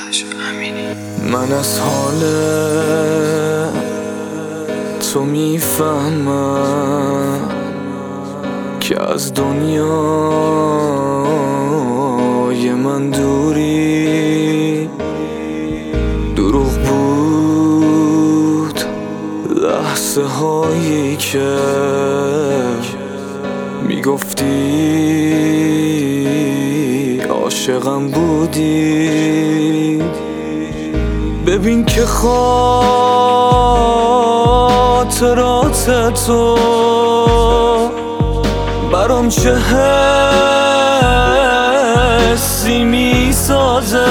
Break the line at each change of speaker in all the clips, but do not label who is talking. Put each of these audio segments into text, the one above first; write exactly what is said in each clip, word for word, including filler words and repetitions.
من از حال تو میفهمم که از دنیای من دوری دروغ بود. لحظه هایی که میگفتی عاشقم بودی، ببین که خاطرات تو برام چه حسی میسازه.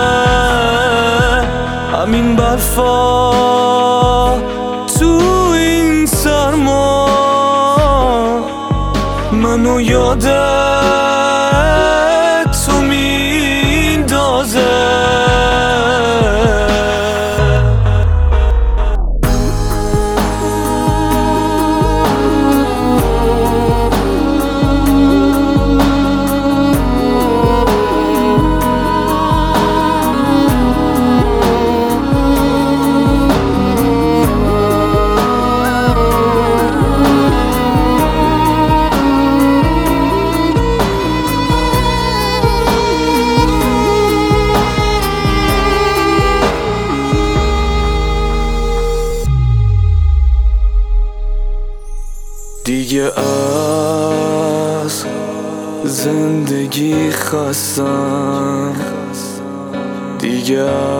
همین برفا تو این سرما منو یادت تو میندازه. دیگه از زندگی خستم، دیگه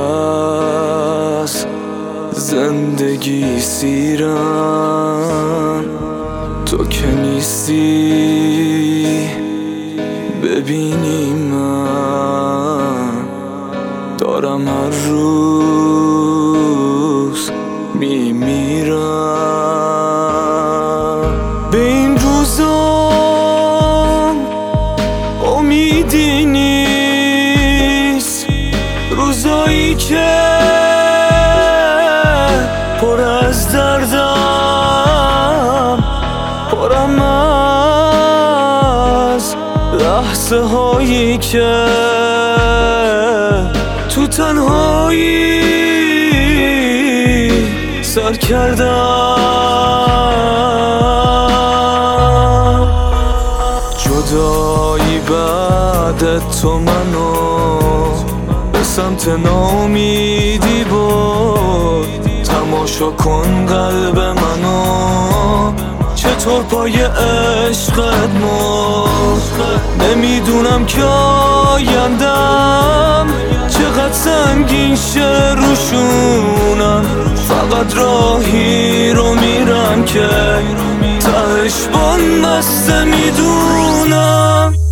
از زندگی سیرم. تو که نیستی ببینی من دارم هر روز میمیرم. به این روزام امیدی نیست، روزایی که پر از دردم، پرم از لحظه هایی که تو تنهایی سر کردم. جدایی بعد تو منو به سمت ناامیدی برد. تماشا کن قلب منو چطور پای عشقت مرد. نمیدونم که آیندم چقدر سنگین شه روشونم، فقط راهی رو میرم که تهش بنبسته میدونم.